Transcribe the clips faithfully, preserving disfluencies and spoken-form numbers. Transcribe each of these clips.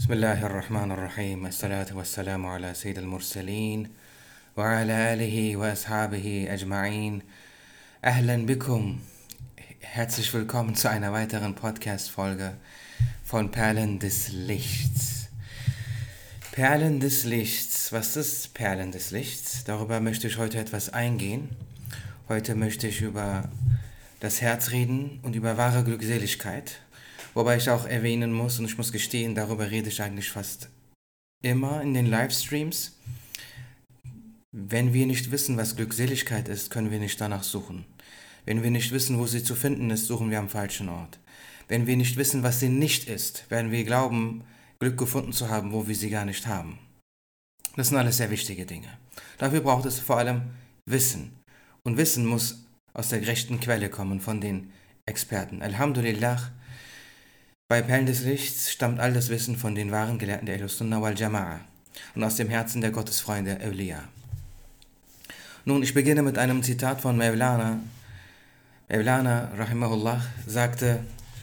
بسم الله الرحمن الرحيم الصلاة والسلام على سيد المرسلين وعلى آله وأصحابه أجمعين. Ahlan bikum. Herzlich willkommen zu einer weiteren Podcast-Folge von Perlen des Lichts. Perlen des Lichts. Was ist Perlen des Lichts? Darüber möchte ich heute etwas eingehen. Heute möchte ich über das Herz reden und über wahre Glückseligkeit. Wobei ich auch erwähnen muss, und ich muss gestehen, darüber rede ich eigentlich fast immer in den Livestreams. Wenn wir nicht wissen, was Glückseligkeit ist, können wir nicht danach suchen. Wenn wir nicht wissen, wo sie zu finden ist, suchen wir am falschen Ort. Wenn wir nicht wissen, was sie nicht ist, werden wir glauben, Glück gefunden zu haben, wo wir sie gar nicht haben. Das sind alles sehr wichtige Dinge. Dafür braucht es vor allem Wissen. Und Wissen muss aus der gerechten Quelle kommen, von den Experten. Alhamdulillah, bei Perlen des Lichts stammt all das Wissen von den wahren Gelehrten der Ahlus-Sunnah wal Jama'a und aus dem Herzen der Gottesfreunde Awliya. Nun, ich beginne mit einem Zitat von Mevlana. Mevlana, rahimahullah, sagte: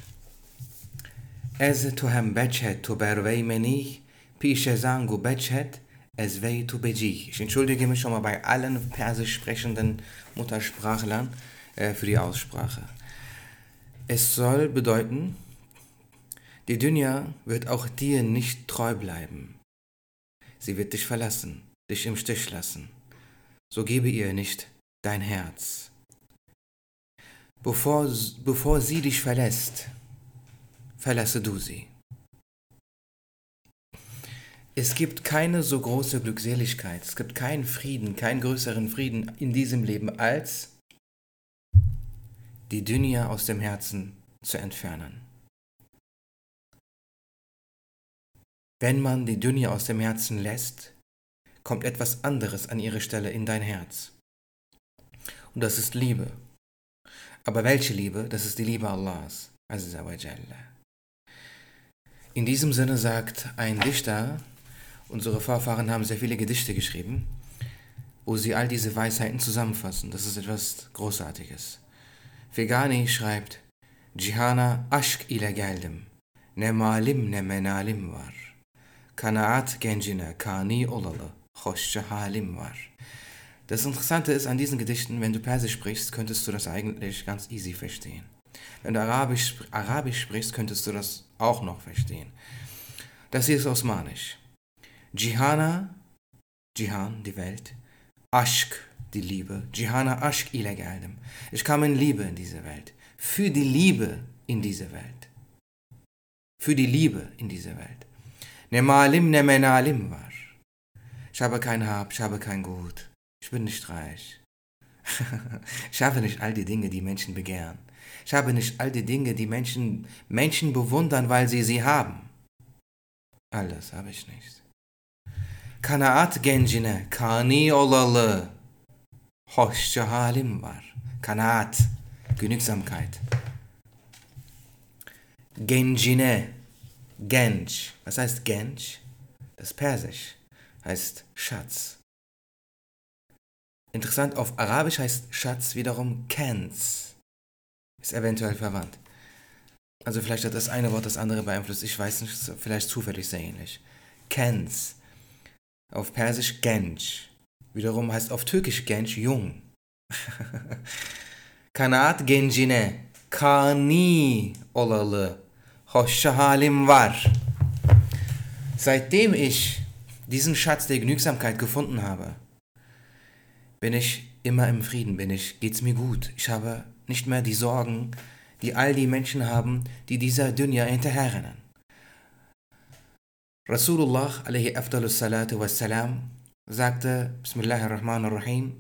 Ez tu hem bechet tu bervei meni, pishe zangu bechet, es vei tu beji. Ich entschuldige mich schon mal bei allen persisch sprechenden Muttersprachlern äh, für die Aussprache. Es soll bedeuten, die Dunya wird auch dir nicht treu bleiben. Sie wird dich verlassen, dich im Stich lassen. So gebe ihr nicht dein Herz. Bevor, bevor sie dich verlässt, verlasse du sie. Es gibt keine so große Glückseligkeit, es gibt keinen Frieden, keinen größeren Frieden in diesem Leben, als die Dunya aus dem Herzen zu entfernen. Wenn man die Dunya aus dem Herzen lässt, kommt etwas anderes an ihre Stelle in dein Herz. Und das ist Liebe. Aber welche Liebe? Das ist die Liebe Allahs, Azza wa Jalla. In diesem Sinne sagt ein Dichter, unsere Vorfahren haben sehr viele Gedichte geschrieben, wo sie all diese Weisheiten zusammenfassen. Das ist etwas Großartiges. Fegani schreibt: Cihana aşk ile geldim, ne malim ne menalim var. Kanaat gencine kani olalı, hoşça halim var. Das Interessante ist an diesen Gedichten, wenn du Persisch sprichst, könntest du das eigentlich ganz easy verstehen. Wenn du Arabisch, Arabisch sprichst, könntest du das auch noch verstehen. Das hier ist Osmanisch. Cihana, Cihan, die Welt. Aşk, die Liebe. Cihana aşk ile geldim. Ich kam in Liebe in diese Welt. Für die Liebe in diese Welt. Für die Liebe in diese Welt. Ne malim ne menalim var. Ich habe kein Hab, ich habe kein Gut. Ich bin nicht reich. Ich habe nicht all die Dinge, die Menschen begehren. Ich habe nicht all die Dinge, die Menschen, Menschen bewundern, weil sie sie haben. All das habe ich nicht. Kanaat gencine kani olalı, hoşça halim var. Kanaat, Genügsamkeit. Gencine, Genç. Was heißt Genç? Das ist Persisch. Heißt Schatz. Interessant, auf Arabisch heißt Schatz wiederum Kenz. Ist eventuell verwandt. Also vielleicht hat das eine Wort das andere beeinflusst. Ich weiß nicht, vielleicht zufällig sehr ähnlich. Kenz. Auf Persisch Genç. Wiederum heißt auf Türkisch Genç jung. Kanaat gencine kani olalı, hoşça halim var. Seitdem ich diesen Schatz der Genügsamkeit gefunden habe, bin ich immer im Frieden, bin ich, geht's mir gut. Ich habe nicht mehr die Sorgen, die all die Menschen haben, die dieser Dunya hinterherrennen. Rasulullah alaihi afdalus salatu wassalam sagte, Bismillahirrahmanirrahim,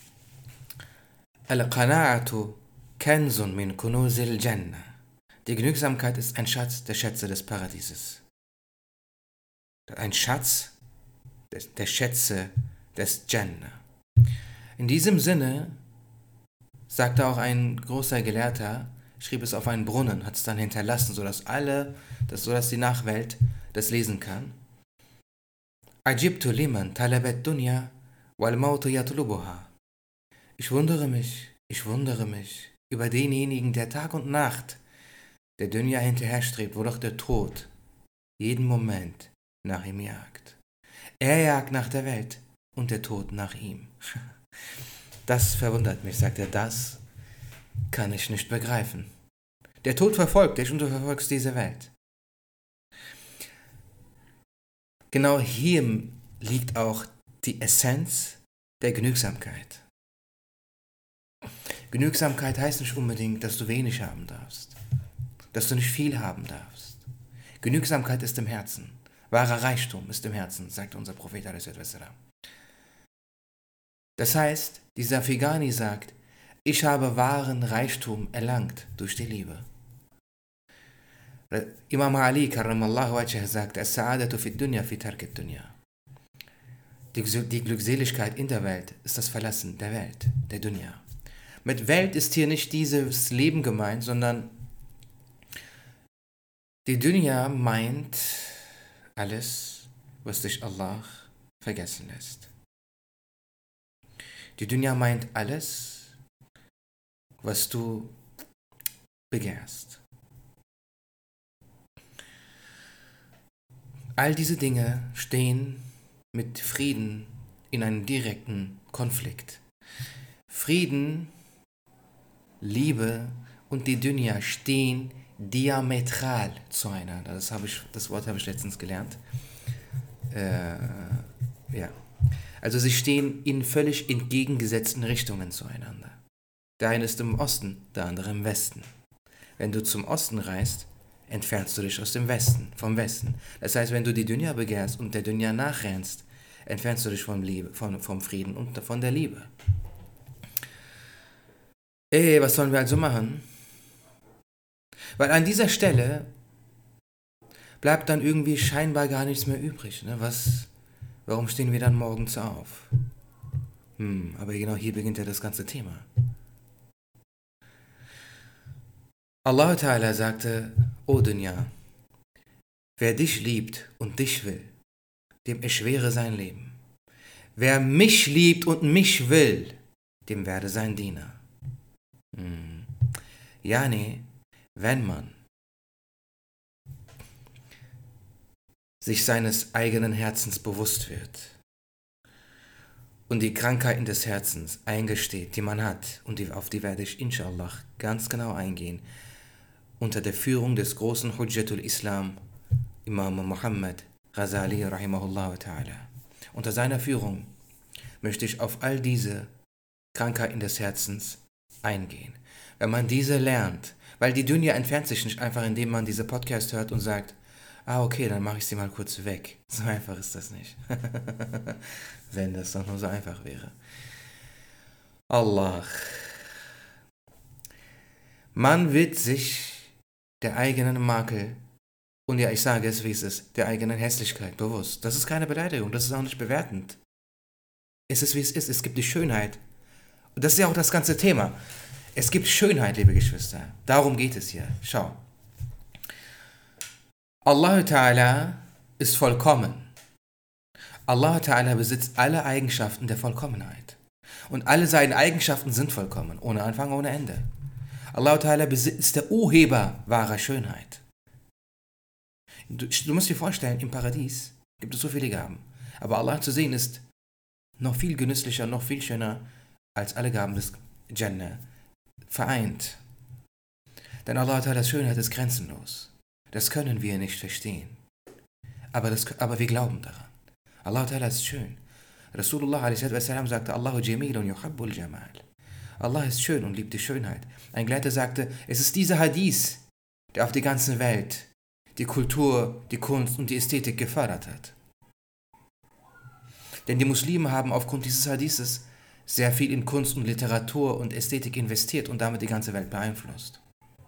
Al-Qana'atu kanzun min kunuzil Jannah. Die Genügsamkeit ist ein Schatz der Schätze des Paradieses. Ein Schatz der Schätze des Jannah. In diesem Sinne sagte auch ein großer Gelehrter, schrieb es auf einen Brunnen, hat es dann hinterlassen, sodass alle, dass, sodass die Nachwelt das lesen kann. Ajibtu liman talabet dunya wal mautu yatlubuha. Ich wundere mich, ich wundere mich über denjenigen, der Tag und Nacht der Dunya hinterherstrebt, wo doch der Tod jeden Moment nach ihm jagt. Er jagt nach der Welt und der Tod nach ihm. Das verwundert mich, sagt er, das kann ich nicht begreifen. Der Tod verfolgt dich und du verfolgst diese Welt. Genau hier liegt auch die Essenz der Genügsamkeit. Genügsamkeit heißt nicht unbedingt, dass du wenig haben darfst, dass du nicht viel haben darfst. Genügsamkeit ist im Herzen. Wahrer Reichtum ist im Herzen, sagt unser Prophet a s. Das heißt, dieser Figani sagt, ich habe wahren Reichtum erlangt durch die Liebe. Imam Ali karramallahu wajhah sagt, as-sa'adatu fi dunya fi tark ad-dunya. Die, die Glückseligkeit in der Welt ist das Verlassen der Welt, der Dunya. Mit Welt ist hier nicht dieses Leben gemeint, sondern die Dunya meint alles, was dich Allah vergessen lässt. Die Dunya meint alles, was du begehrst. All diese Dinge stehen mit Frieden in einem direkten Konflikt. Frieden, Liebe und die Dunya stehen diametral zueinander. Das, habe ich, das Wort habe ich letztens gelernt. Äh, ja. Also sie stehen in völlig entgegengesetzten Richtungen zueinander. Der eine ist im Osten, der andere im Westen. Wenn du zum Osten reist, entfernst du dich aus dem Westen, vom Westen. Das heißt, wenn du die Dunya begehrst und der Dunya nachrennst, entfernst du dich vom, Liebe, vom, vom Frieden und von der Liebe. Ey, was sollen wir also machen? Weil an dieser Stelle bleibt dann irgendwie scheinbar gar nichts mehr übrig. Ne? Was, warum stehen wir dann morgens auf? Hm, aber genau hier beginnt ja das ganze Thema. Allah Ta'ala sagte, O Dunya, wer dich liebt und dich will, dem erschwere sein Leben. Wer mich liebt und mich will, dem werde sein Diener. Hm. Ja, nee, wenn man sich seines eigenen Herzens bewusst wird und die Krankheiten des Herzens eingesteht, die man hat, und die, auf die werde ich inshallah ganz genau eingehen, unter der Führung des großen Hujjatul Islam, Imam Muhammad Ghazali rahimahullah ta'ala. Unter seiner Führung möchte ich auf all diese Krankheiten des Herzens eingehen. Wenn man diese lernt, weil die Dunya entfernt sich nicht einfach, indem man diese Podcast hört und sagt, ah okay, dann mache ich sie mal kurz weg. So einfach ist das nicht. Wenn das doch nur so einfach wäre. Allah. Man wird sich der eigenen Makel und ja, ich sage es, wie es ist, der eigenen Hässlichkeit bewusst. Das ist keine Beleidigung, das ist auch nicht bewertend. Es ist, wie es ist, es gibt die Schönheit. Und das ist ja auch das ganze Thema. Es gibt Schönheit, liebe Geschwister. Darum geht es hier. Schau. Allah Ta'ala ist vollkommen. Allah Ta'ala besitzt alle Eigenschaften der Vollkommenheit. Und alle seine Eigenschaften sind vollkommen, ohne Anfang, ohne Ende. Allah Ta'ala ist der Urheber wahrer Schönheit. Du, du musst dir vorstellen, im Paradies gibt es so viele Gaben. Aber Allah zu sehen ist noch viel genüsslicher, noch viel schöner als alle Gaben des Jannah vereint. Denn Allah Ta'alas Schönheit ist grenzenlos. Das können wir nicht verstehen. Aber, das, aber wir glauben daran. Allah Ta'ala ist schön. Rasulullah a s. sagte, Allahu jamilun yuhibbul jamal. Allah ist schön und liebt die Schönheit. Ein Gelehrter sagte, es ist dieser Hadith, der auf die ganze Welt die Kultur, die Kunst und die Ästhetik gefördert hat. Denn die Muslime haben aufgrund dieses Hadithes sehr viel in Kunst und Literatur und Ästhetik investiert und damit die ganze Welt beeinflusst.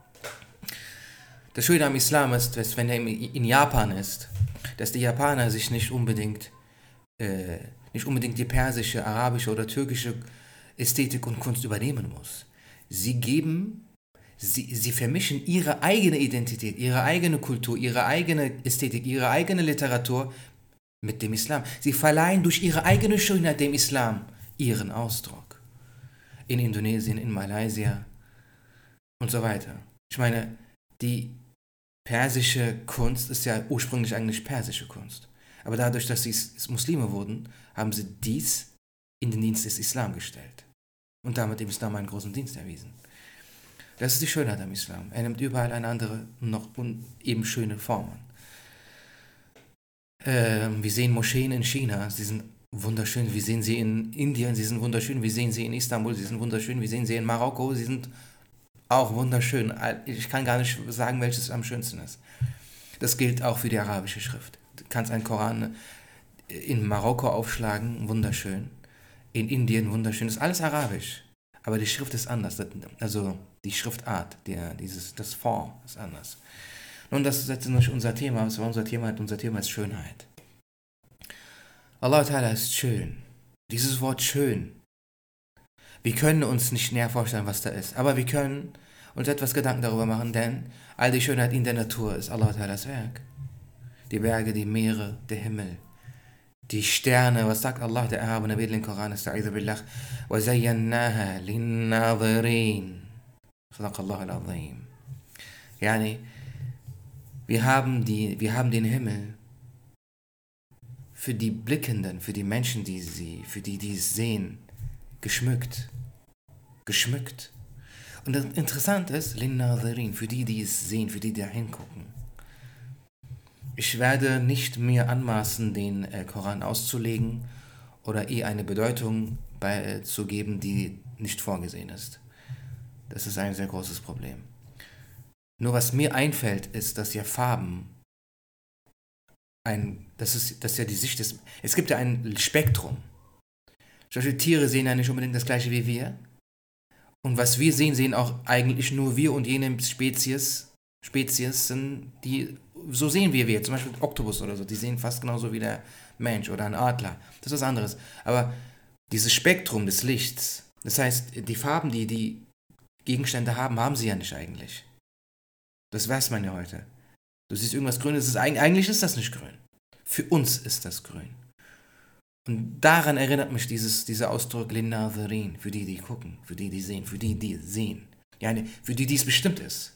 Das Schöne am Islam ist, dass wenn er in Japan ist, dass die Japaner sich nicht unbedingt, äh, nicht unbedingt die persische, arabische oder türkische Ästhetik und Kunst übernehmen muss. Sie geben, sie, sie vermischen ihre eigene Identität, ihre eigene Kultur, ihre eigene Ästhetik, ihre eigene Literatur mit dem Islam. Sie verleihen durch ihre eigene Schönheit dem Islam ihren Ausdruck. In Indonesien, in Malaysia und so weiter. Ich meine, die persische Kunst ist ja ursprünglich eigentlich persische Kunst. Aber dadurch, dass sie Muslime wurden, haben sie dies in den Dienst des Islam gestellt. Und damit dem Islam einen großen Dienst erwiesen. Das ist die Schönheit am Islam. Er nimmt überall eine andere, noch eben schöne Form an. Ähm, wir sehen Moscheen in China, sie sind wunderschön. Wir sehen sie in Indien, sie sind wunderschön. Wir sehen sie in Istanbul, sie sind wunderschön. Wir sehen sie in Marokko, sie sind auch wunderschön. Ich kann gar nicht sagen, welches am schönsten ist. Das gilt auch für die arabische Schrift. Du kannst einen Koran in Marokko aufschlagen, wunderschön. In Indien, wunderschön. Das ist alles arabisch. Aber die Schrift ist anders. Also die Schriftart, der, dieses, das Font ist anders. Nun, das ist jetzt nicht unser Thema. Das war unser Thema. Unser Thema ist Schönheit. Allah Ta'ala ist schön. Dieses Wort schön. Wir können uns nicht näher vorstellen, was da ist. Aber wir können uns etwas Gedanken darüber machen, denn all die Schönheit in der Natur ist Allah Ta'alas Werk. Die Berge, die Meere, der Himmel, die Sterne. Was sagt Allah, der Erhabene, wird im Koran, Esta'idhu billah, وَزَيَّنَّاهَا لِلنَّاظِرِينَ صدق الله العظيم. Yani, wir haben, die, wir haben den Himmel für die Blickenden, für die Menschen, die sie, für die, die es sehen, geschmückt. Geschmückt. Und das Interessante ist, لِلنَّاظِرِينَ, für die, die es sehen, für die, die da hingucken. Ich werde nicht mir anmaßen, den äh, Koran auszulegen oder ihr eine Bedeutung bei, äh, zu geben, die nicht vorgesehen ist. Das ist ein sehr großes Problem. Nur was mir einfällt, ist, dass ja Farben, ein, das ist, das ist ja die Sicht des, es gibt ja ein Spektrum. Solche Tiere sehen ja nicht unbedingt das gleiche wie wir. Und was wir sehen, sehen auch eigentlich nur wir und jene Spezies, Spezies sind, die so sehen wir wir, zum Beispiel Oktopus oder so, die sehen fast genauso wie der Mensch oder ein Adler. Das ist was anderes. Aber dieses Spektrum des Lichts, das heißt, die Farben, die die Gegenstände haben, haben sie ja nicht eigentlich. Das weiß man ja heute. Du siehst irgendwas Grünes, ist, eigentlich ist das nicht grün. Für uns ist das grün. Und daran erinnert mich dieses, dieser Ausdruck Lin-Nadhirin, für die, die gucken, für die, die sehen, für die, die sehen. Ja, für die, die es bestimmt ist.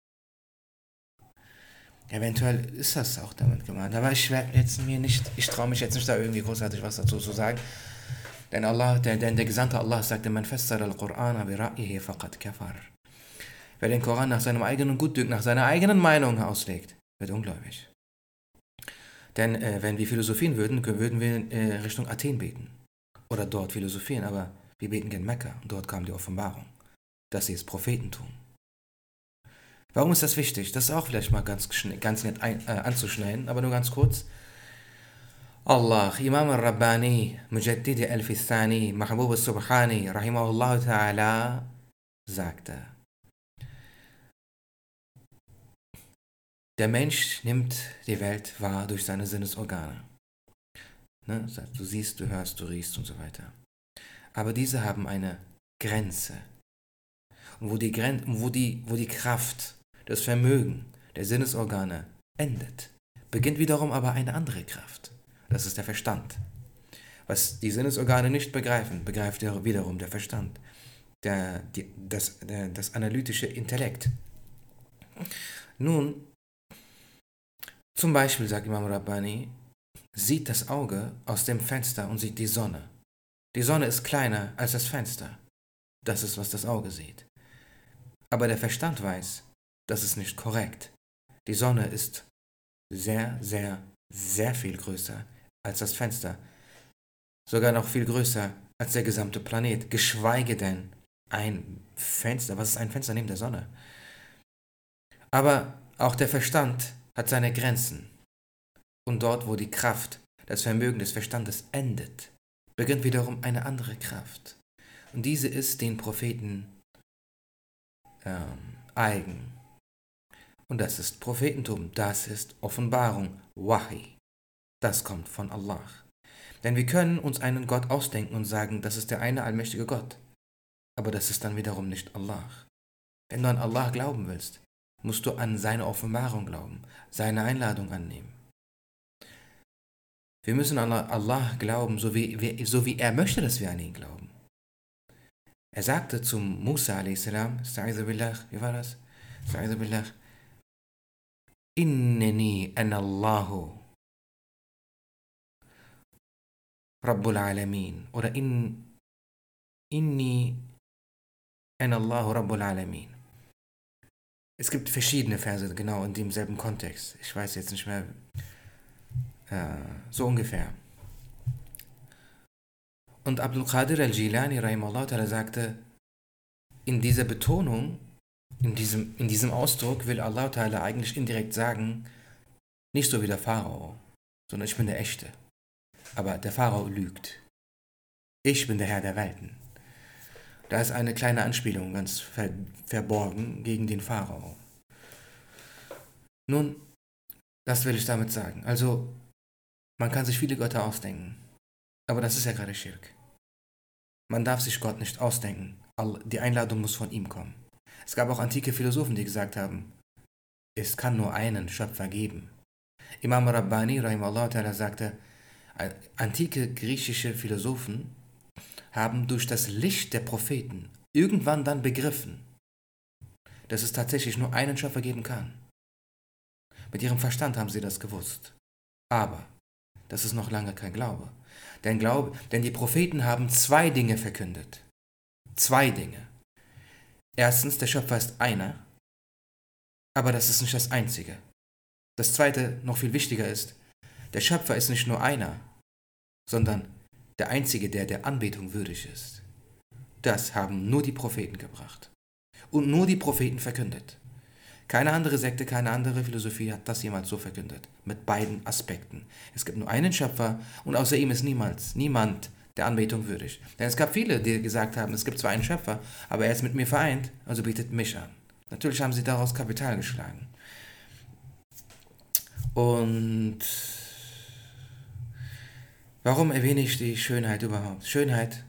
Eventuell ist das auch damit gemeint. Aber ich werde jetzt mir nicht, ich traue mich jetzt nicht da irgendwie großartig was dazu zu sagen. Denn Allah, der, denn der Gesandte Allah sagte, man fassara al-Qur'ana bi ra'yihi faqad kafar. Wer den Koran nach seinem eigenen Gutdünken, nach seiner eigenen Meinung auslegt, wird ungläubig. Denn äh, wenn wir philosophieren würden, würden wir äh, Richtung Athen beten. Oder dort philosophieren, aber wir beten gen Mekka. Und dort kam die Offenbarung, dass sie es Prophetentum. Warum ist das wichtig? Das ist auch vielleicht mal ganz, ganz nett ein, äh, anzuschneiden, aber nur ganz kurz. Allah, Imam al-Rabbani, Mujaddidi al-Fithani, Mahbub al-Subhani, Rahimahullah ta'ala, sagte, der Mensch nimmt die Welt wahr durch seine Sinnesorgane. Ne? Du siehst, du hörst, du riechst und so weiter. Aber diese haben eine Grenze. Und wo die, Gren- wo die, wo die Kraft, das Vermögen der Sinnesorgane endet, beginnt wiederum aber eine andere Kraft. Das ist der Verstand. Was die Sinnesorgane nicht begreifen, begreift wiederum der Verstand. Der, die, das, der, das analytische Intellekt. Nun, zum Beispiel, sagt Imam Rabbani, sieht das Auge aus dem Fenster und sieht die Sonne. Die Sonne ist kleiner als das Fenster. Das ist, was das Auge sieht. Aber der Verstand weiß, das ist nicht korrekt. Die Sonne ist sehr, sehr, sehr viel größer als das Fenster. Sogar noch viel größer als der gesamte Planet. Geschweige denn ein Fenster. Was ist ein Fenster neben der Sonne? Aber auch der Verstand hat seine Grenzen. Und dort, wo die Kraft, das Vermögen des Verstandes endet, beginnt wiederum eine andere Kraft. Und diese ist den Propheten ähm, eigen. Und das ist Prophetentum, das ist Offenbarung, Wahi. Das kommt von Allah. Denn wir können uns einen Gott ausdenken und sagen, das ist der eine allmächtige Gott. Aber das ist dann wiederum nicht Allah. Wenn du an Allah glauben willst, musst du an seine Offenbarung glauben, seine Einladung annehmen. Wir müssen an Allah glauben, so wie, so wie er möchte, dass wir an ihn glauben. Er sagte zum Musa a.s., wie war das? Inneni anallahu Rabbul Alamin oder in, Inni anallahu Rabbul Alamin. Es gibt verschiedene Verse genau in demselben Kontext. Ich weiß jetzt nicht mehr, äh, so ungefähr. Und Abdul Qadir al-Jilani rahimahullah sagte, in dieser Betonung, in diesem, in diesem Ausdruck will Allah Ta'ala eigentlich indirekt sagen, nicht so wie der Pharao, sondern ich bin der Echte. Aber der Pharao lügt. Ich bin der Herr der Welten. Da ist eine kleine Anspielung ganz ver verborgen gegen den Pharao. Nun, das will ich damit sagen. Also, man kann sich viele Götter ausdenken. Aber das ist ja gerade Schirk. Man darf sich Gott nicht ausdenken. Die Einladung muss von ihm kommen. Es gab auch antike Philosophen, die gesagt haben, es kann nur einen Schöpfer geben. Imam Rabbani rahimahullah sagte, antike griechische Philosophen haben durch das Licht der Propheten irgendwann dann begriffen, dass es tatsächlich nur einen Schöpfer geben kann. Mit ihrem Verstand haben sie das gewusst. Aber das ist noch lange kein Glaube. Denn, Glaube, denn die Propheten haben zwei Dinge verkündet. Zwei Dinge. Erstens, der Schöpfer ist einer, aber das ist nicht das Einzige. Das Zweite, noch viel wichtiger ist, der Schöpfer ist nicht nur einer, sondern der Einzige, der der Anbetung würdig ist. Das haben nur die Propheten gebracht. Und nur die Propheten verkündet. Keine andere Sekte, keine andere Philosophie hat das jemals so verkündet. Mit beiden Aspekten. Es gibt nur einen Schöpfer und außer ihm ist niemals, niemand der Anbetung würdig. Denn es gab viele, die gesagt haben, es gibt zwar einen Schöpfer, aber er ist mit mir vereint, also bietet mich an. Natürlich haben sie daraus Kapital geschlagen. Und warum erwähne ich die Schönheit überhaupt? Schönheit,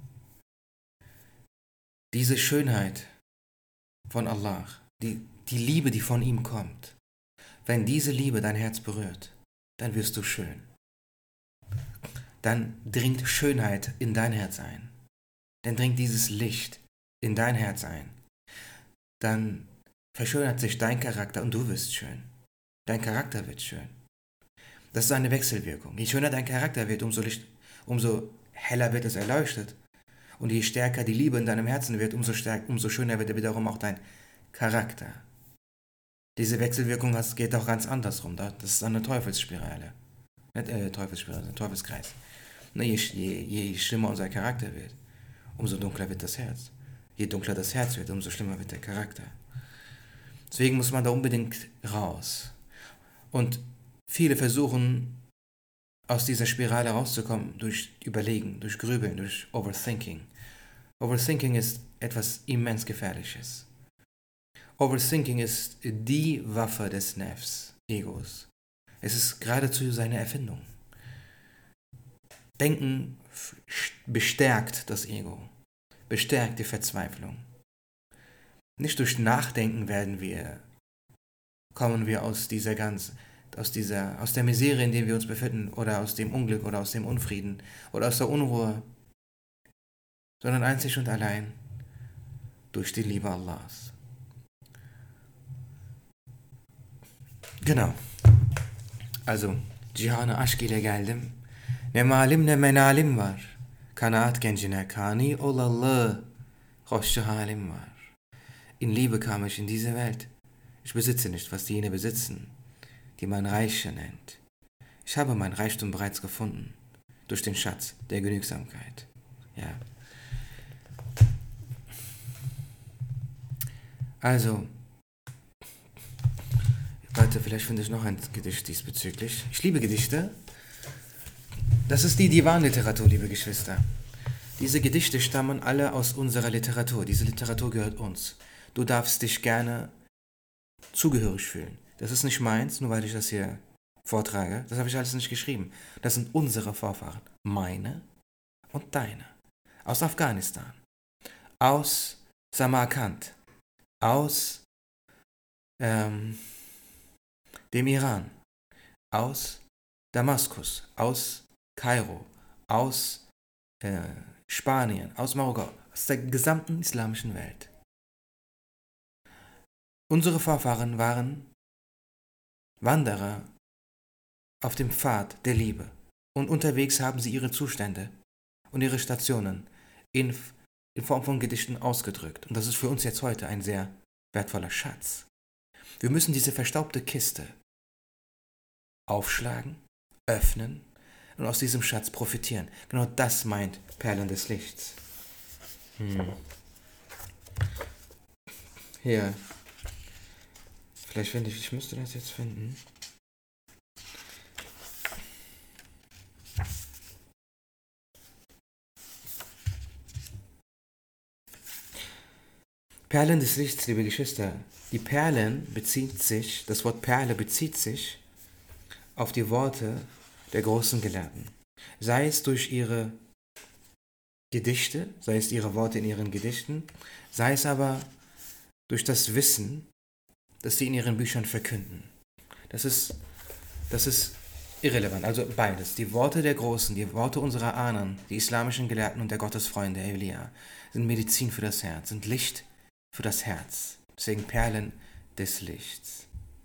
diese Schönheit von Allah, die, die Liebe, die von ihm kommt. Wenn diese Liebe dein Herz berührt, dann wirst du schön. Dann dringt Schönheit in dein Herz ein. Dann dringt dieses Licht in dein Herz ein. Dann verschönert sich dein Charakter und du wirst schön. Dein Charakter wird schön. Das ist eine Wechselwirkung. Je schöner dein Charakter wird, umso, Licht, umso heller wird es erleuchtet. Und je stärker die Liebe in deinem Herzen wird, umso, stärker, umso schöner wird wiederum auch dein Charakter. Diese Wechselwirkung geht auch ganz andersrum. Das ist eine Teufelsspirale. Nicht äh, Teufelsspirale, ein Teufelskreis. Je, je, je schlimmer unser Charakter wird, umso dunkler wird das Herz. Je dunkler das Herz wird, umso schlimmer wird der Charakter. Deswegen muss man da unbedingt raus. Und viele versuchen, aus dieser Spirale rauszukommen durch Überlegen, durch Grübeln, durch Overthinking. Overthinking ist etwas immens Gefährliches. Overthinking ist die Waffe des Nervs, Egos. Es ist geradezu seine Erfindung. Denken bestärkt das Ego, bestärkt die Verzweiflung. Nicht durch Nachdenken werden wir, kommen wir aus dieser ganz, aus dieser, aus der Misere, in der wir uns befinden, oder aus dem Unglück oder aus dem Unfrieden oder aus der Unruhe, sondern einzig und allein durch die Liebe Allahs. Genau. Also, cihana aşk ile geldim. Ne malim ne menalim var. Kanaat gencine kani olalı. Hoşça halim var. In Liebe kam ich in diese Welt. Ich besitze nicht, was jene besitzen, die man Reiche nennt. Ich habe mein Reichtum bereits gefunden, durch den Schatz der Genügsamkeit. Ja. Also, Leute, vielleicht finde ich noch ein Gedicht diesbezüglich. Ich liebe Gedichte. Das ist die Divan-Literatur, liebe Geschwister. Diese Gedichte stammen alle aus unserer Literatur. Diese Literatur gehört uns. Du darfst dich gerne zugehörig fühlen. Das ist nicht meins, nur weil ich das hier vortrage. Das habe ich alles nicht geschrieben. Das sind unsere Vorfahren. Meine und deine. Aus Afghanistan. Aus Samarkand. Aus ähm, dem Iran. Aus Damaskus. Aus Kairo. Aus äh, Spanien. Aus Marokko. Aus der gesamten islamischen Welt. Unsere Vorfahren waren Wanderer auf dem Pfad der Liebe. Und unterwegs haben sie ihre Zustände und ihre Stationen in, in Form von Gedichten ausgedrückt. Und das ist für uns jetzt heute ein sehr wertvoller Schatz. Wir müssen diese verstaubte Kiste aufschlagen, öffnen und aus diesem Schatz profitieren. Genau das meint Perlen des Lichts. Hm. Hier. Vielleicht finde ich, ich müsste das jetzt finden. Perlen des Lichts, liebe Geschwister. Die Perlen bezieht sich, das Wort Perle bezieht sich auf die Worte der großen Gelehrten. Sei es durch ihre Gedichte, sei es ihre Worte in ihren Gedichten, sei es aber durch das Wissen, das sie in ihren Büchern verkünden. Das ist, das ist irrelevant, also beides. Die Worte der Großen, die Worte unserer Ahnen, die islamischen Gelehrten und der Gottesfreunde, Evliya, sind Medizin für das Herz, sind Licht für das Herz. Deswegen Perlen des Lichts.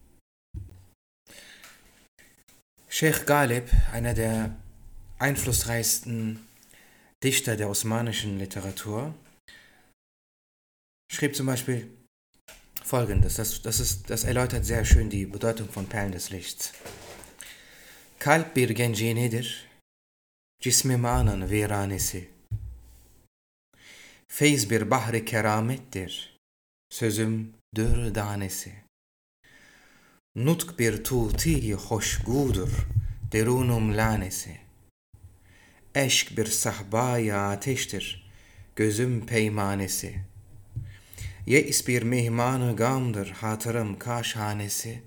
Sheikh Ghalib, einer der einflussreichsten Dichter der osmanischen Literatur, schrieb zum Beispiel Folgendes, das, das, ist, das erläutert sehr schön die Bedeutung von Perlen des Lichts. Kalp bir genci nedir? Cismi manan viranesi. Feyz bir bahri keramettir. Sözüm dür danesi. Nutk bir tuti hoşgudur. Derunum lanesi. Eşk bir sahbaya ateştir. Gözüm peymanesi. Yeis bir mihmanı gamdır. Hatırım kaşhanesi.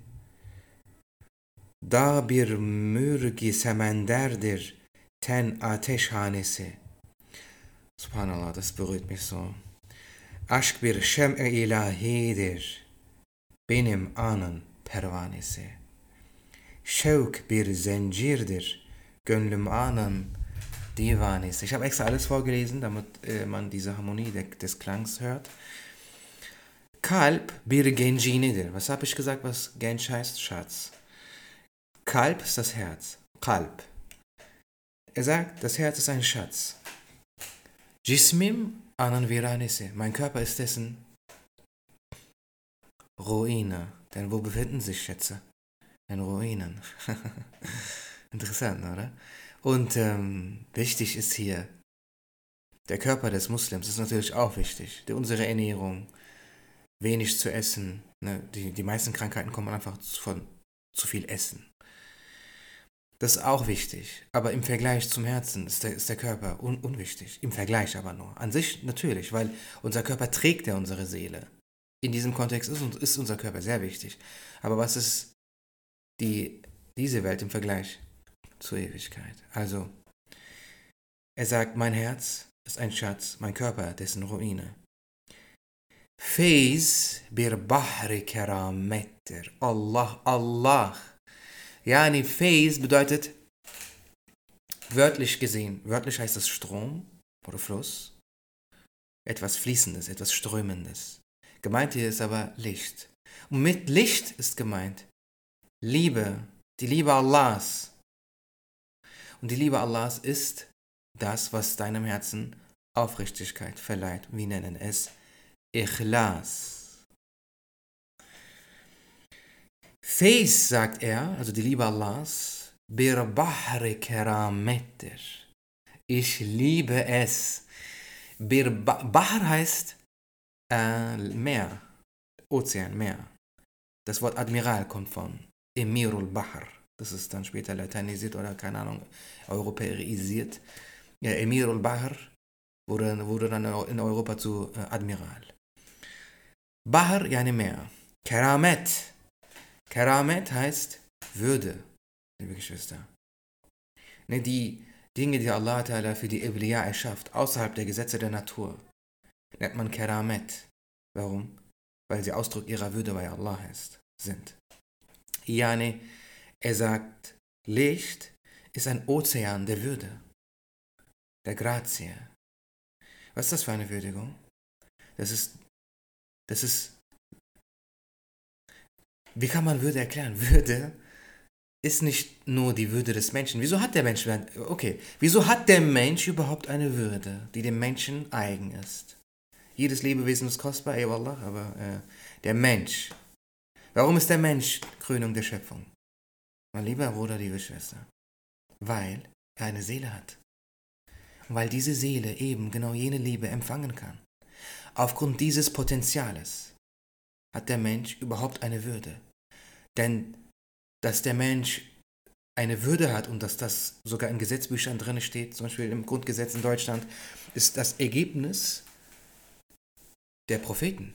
Da bir mürgi semenderdir. Ten ateşhanesi. Subhanallah, das berührt mich so. Aşk bir şem-i ilahidir. Benim anın pervanesi. Şevk bir zencirdir. Gönlüm anın divanesi. Ich habe extra alles vorgelesen, damit äh, man diese Harmonie de, des Klangs hört. Kalp bir gencinidir. Was habe ich gesagt, was Genç heißt? Schatz. Kalb ist das Herz. Kalb. Er sagt, das Herz ist ein Schatz. Cismim anan viranesi. Mein Körper ist dessen Ruine. Denn wo befinden sich Schätze? In Ruinen. Interessant, oder? Und ähm, wichtig ist hier, der Körper des Muslims ist natürlich auch wichtig. Die, unsere Ernährung, wenig zu essen. Ne? Die, die meisten Krankheiten kommen einfach von zu viel Essen. Das ist auch wichtig, aber im Vergleich zum Herzen ist der, ist der Körper un, unwichtig. Im Vergleich aber nur. An sich natürlich, weil unser Körper trägt ja unsere Seele. In diesem Kontext ist, ist unser Körper sehr wichtig. Aber was ist die, diese Welt im Vergleich zur Ewigkeit? Also, er sagt, mein Herz ist ein Schatz, mein Körper dessen Ruine. Feyz bir bahri keramettir. Allah, Allah. Yani Feyz bedeutet, wörtlich gesehen, wörtlich heißt es Strom oder Fluss, etwas Fließendes, etwas Strömendes. Gemeint hier ist aber Licht. Und mit Licht ist gemeint Liebe, die Liebe Allahs. Und die Liebe Allahs ist das, was deinem Herzen Aufrichtigkeit verleiht. Wir nennen es Ikhlas. Feyz, sagt er, also die Liebe Allahs, bir bahri keramettir. Ich liebe es. Bir ba- Bahr heißt äh, Meer, Ozean, Meer. Das Wort Admiral kommt von Emirul Bahr. Das ist dann später lateinisiert oder, keine Ahnung, europäisiert. Ja, Emirul Bahr wurde, wurde dann in Europa zu äh, Admiral. Bahr, yani Meer. Keramet. Keramet heißt Würde, liebe Geschwister. Ne, die Dinge, die Allah Ta'ala für die Evliya erschafft, außerhalb der Gesetze der Natur, nennt man Keramet. Warum? Weil sie Ausdruck ihrer Würde bei Allah ist, sind. Yani, er sagt, Licht ist ein Ozean der Würde, der Grazie. Was ist das für eine Würdigung? Das ist, das ist Wie kann man Würde erklären? Würde ist nicht nur die Würde des Menschen. Wieso hat der Mensch, okay, wieso hat der Mensch überhaupt eine Würde, die dem Menschen eigen ist? Jedes Lebewesen ist kostbar, ey Wallah, aber äh, der Mensch. Warum ist der Mensch Krönung der Schöpfung? Mein lieber Bruder, liebe Schwester. Weil er eine Seele hat. Und weil diese Seele eben genau jene Liebe empfangen kann. Aufgrund dieses Potenziales hat der Mensch überhaupt eine Würde. Denn dass der Mensch eine Würde hat und dass das sogar in Gesetzbüchern drin steht, zum Beispiel im Grundgesetz in Deutschland, ist das Ergebnis der Propheten.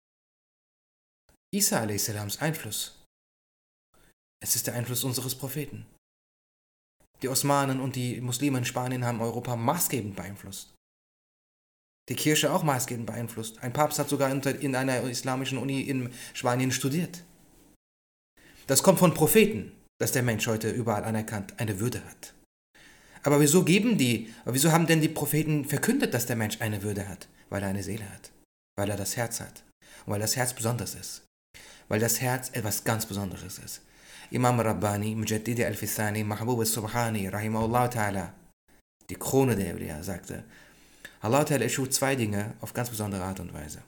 Isa a s. Einfluss. Es ist der Einfluss unseres Propheten. Die Osmanen und die Muslime in Spanien haben Europa maßgebend beeinflusst. Die Kirche auch maßgebend beeinflusst. Ein Papst hat sogar in einer islamischen Uni in Spanien studiert. Das kommt von Propheten, dass der Mensch heute überall anerkannt eine Würde hat. Aber wieso geben die, wieso haben denn die Propheten verkündet, dass der Mensch eine Würde hat? Weil er eine Seele hat, weil er das Herz hat und weil das Herz besonders ist. Weil das Herz etwas ganz Besonderes ist. Imam Rabbani, Mujaddidi al-Fithani, Mahbub al-Subhani, Rahimahullah ta'ala, die Krone der Awliya, sagte, Allah ta'ala erschuf zwei Dinge auf ganz besondere Art und Weise.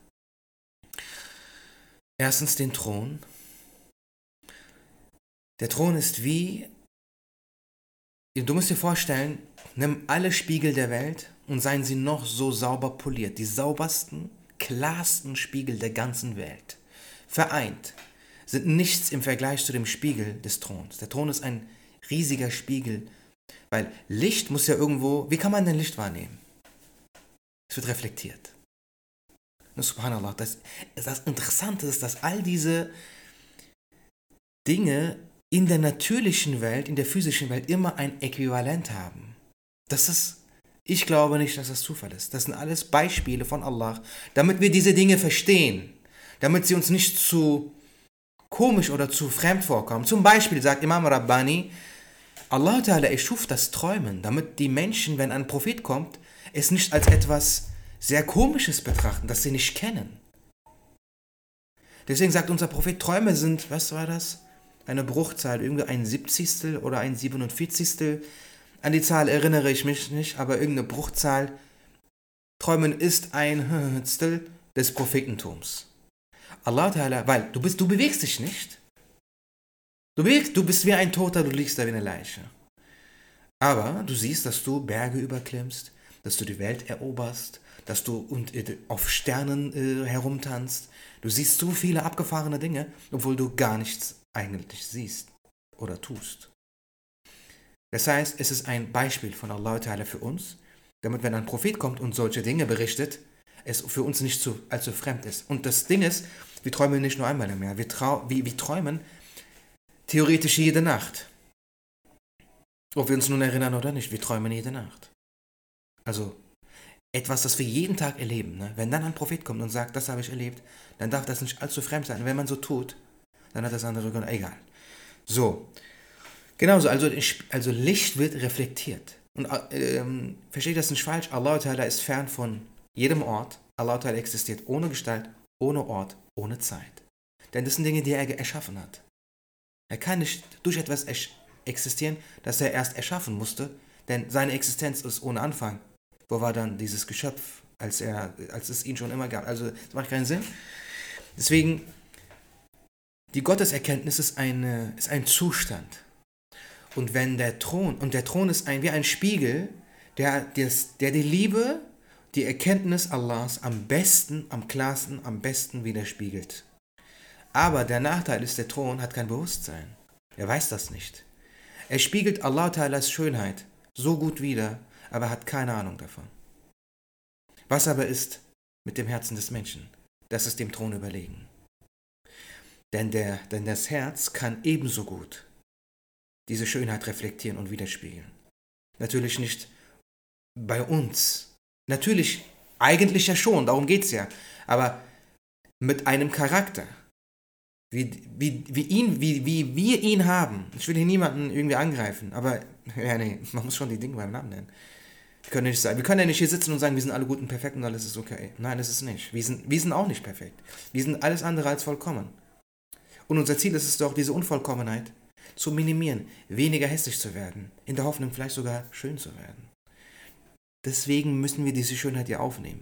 Erstens den Thron. Der Thron ist wie, du musst dir vorstellen, nimm alle Spiegel der Welt und seien sie noch so sauber poliert, die saubersten, klarsten Spiegel der ganzen Welt, vereint, sind nichts im Vergleich zu dem Spiegel des Throns. Der Thron ist ein riesiger Spiegel, weil Licht muss ja irgendwo, wie kann man denn Licht wahrnehmen? Es wird reflektiert. Und subhanallah, das, das Interessante ist, dass all diese Dinge in der natürlichen Welt, in der physischen Welt immer ein Äquivalent haben. Das ist, ich glaube nicht, dass das Zufall ist. Das sind alles Beispiele von Allah, damit wir diese Dinge verstehen, damit sie uns nicht zu komisch oder zu fremd vorkommen. Zum Beispiel sagt Imam Rabbani, Allah Ta'ala erschuf das Träumen, damit die Menschen, wenn ein Prophet kommt, es nicht als etwas sehr Komisches betrachten, das sie nicht kennen. Deswegen sagt unser Prophet, Träume sind, was war das? Eine Bruchzahl, irgendwie ein Siebzigstel oder ein Siebenundvierzigstel. An die Zahl erinnere ich mich nicht, aber irgendeine Bruchzahl. Träumen ist ein Hundertstel des Prophetentums. Allah Ta'ala, weil du, bist, du bewegst dich nicht. Du, bewegst, du bist wie ein Toter, du liegst da wie eine Leiche. Aber du siehst, dass du Berge überklimmst, dass du die Welt eroberst, dass du und, äh, auf Sternen äh, herumtanzt. Du siehst so viele abgefahrene Dinge, obwohl du gar nichts eigentlich siehst oder tust. Das heißt, es ist ein Beispiel von Allah Ta'ala für uns, damit wenn ein Prophet kommt und solche Dinge berichtet, es für uns nicht zu, allzu fremd ist. Und das Ding ist, wir träumen nicht nur einmal im Jahr, wir, trau- wir, wir träumen theoretisch jede Nacht. Ob wir uns nun erinnern oder nicht, wir träumen jede Nacht. Also etwas, das wir jeden Tag erleben. Ne? Wenn dann ein Prophet kommt und sagt, das habe ich erlebt, dann darf das nicht allzu fremd sein. Wenn man so tut, dann hat das andere Gründe. Egal. So. Genauso, also, also Licht wird reflektiert. Und ähm, versteht das nicht falsch? Allah Ta'ala ist fern von jedem Ort. Allah Ta'ala existiert ohne Gestalt, ohne Ort, ohne Zeit. Denn das sind Dinge, die er erschaffen hat. Er kann nicht durch etwas existieren, das er erst erschaffen musste, denn seine Existenz ist ohne Anfang. Wo war dann dieses Geschöpf, als, er, als es ihn schon immer gab? Also, das macht keinen Sinn. Deswegen, die Gotteserkenntnis ist, eine, ist ein Zustand. Und wenn der Thron, und der Thron ist ein, wie ein Spiegel, der, der, der die Liebe, die Erkenntnis Allahs am besten, am klarsten, am besten widerspiegelt. Aber der Nachteil ist, der Thron hat kein Bewusstsein. Er weiß das nicht. Er spiegelt Allah Ta'alas Schönheit so gut wider, aber er hat keine Ahnung davon. Was aber ist mit dem Herzen des Menschen? Das ist dem Thron überlegen. Denn, der, denn das Herz kann ebenso gut diese Schönheit reflektieren und widerspiegeln. Natürlich nicht bei uns. Natürlich, eigentlich ja schon, darum geht es ja. Aber mit einem Charakter, wie, wie, wie, ihn, wie, wie wir ihn haben. Ich will hier niemanden irgendwie angreifen, aber ja, nee, man muss schon die Dinge beim Namen nennen. Wir können, nicht sagen, wir können ja nicht hier sitzen und sagen, wir sind alle gut und perfekt und alles ist okay. Nein, das ist nicht. Wir sind, wir sind auch nicht perfekt. Wir sind alles andere als vollkommen. Und unser Ziel ist es doch, diese Unvollkommenheit zu minimieren, weniger hässlich zu werden, in der Hoffnung vielleicht sogar schön zu werden. Deswegen müssen wir diese Schönheit hier aufnehmen.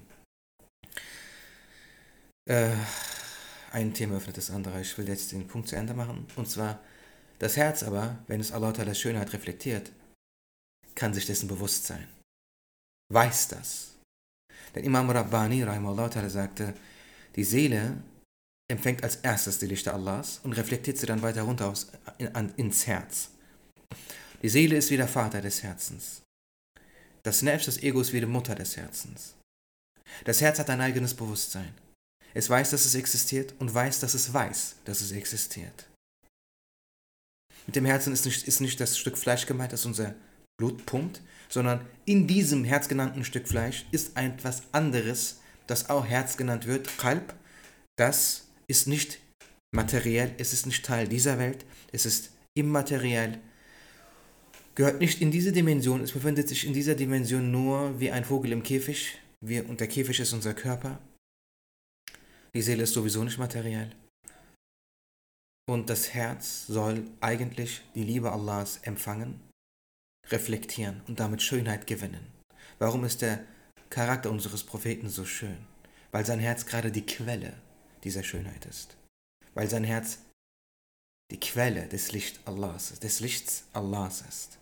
Äh, ein Thema öffnet das andere. Ich will jetzt den Punkt zu Ende machen. Und zwar, das Herz aber, wenn es Allah Ta'alas Schönheit reflektiert, kann sich dessen bewusst sein. Weiß das. Denn Imam Rabbani, Rahimahullah Ta'ala, sagte, die Seele empfängt als erstes die Lichter Allahs und reflektiert sie dann weiter runter aus, in, an, ins Herz. Die Seele ist wie der Vater des Herzens. Das Nefs, das Ego, ist wie die Mutter des Herzens. Das Herz hat ein eigenes Bewusstsein. Es weiß, dass es existiert und weiß, dass es weiß, dass es existiert. Mit dem Herzen ist nicht, ist nicht das Stück Fleisch gemeint, das unser Blut pumpt, sondern in diesem herzgenannten Stück Fleisch ist etwas anderes, das auch Herz genannt wird, Qalb. Das ist nicht materiell, es ist nicht Teil dieser Welt, es ist immateriell, gehört nicht in diese Dimension, es befindet sich in dieser Dimension nur wie ein Vogel im Käfig, wir, und der Käfig ist unser Körper. Die Seele ist sowieso nicht materiell. Und das Herz soll eigentlich die Liebe Allahs empfangen, reflektieren und damit Schönheit gewinnen. Warum ist der Charakter unseres Propheten so schön? Weil sein Herz gerade die Quelle dieser Schönheit ist. Weil sein Herz die Quelle des Licht Allahs, des Lichts Allahs ist.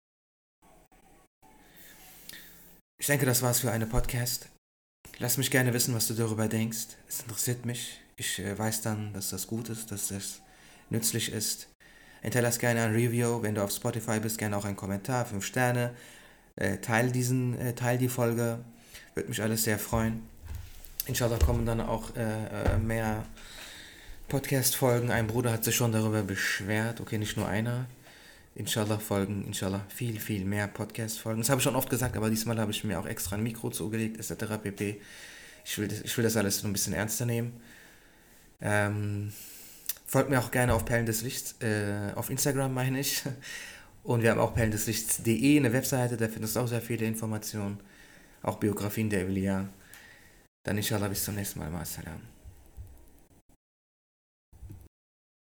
Ich denke, das war's für einen Podcast. Lass mich gerne wissen, was du darüber denkst. Es interessiert mich. Ich äh, weiß dann, dass das gut ist, dass das nützlich ist. Hinterlass gerne ein Review, wenn du auf Spotify bist, gerne auch einen Kommentar, fünf Sterne. Äh, teil diesen, äh, teil die Folge. Würde mich alles sehr freuen. Inshallah kommen dann auch äh, mehr Podcast-Folgen. Ein Bruder hat sich schon darüber beschwert. Okay, nicht nur einer. Inshallah folgen, inshallah viel, viel mehr Podcast-Folgen. Das habe ich schon oft gesagt, aber diesmal habe ich mir auch extra ein Mikro zugelegt, et cetera pp. Ich will das, ich will das alles so ein bisschen ernster nehmen. Ähm, folgt mir auch gerne auf Perlen des Lichts, äh, auf Instagram meine ich. Und wir haben auch perlen des lichts punkt de, eine Webseite, da findest du auch sehr viele Informationen. Auch Biografien der Awliya. Dann inshallah bis zum nächsten Mal. Ma'assalam.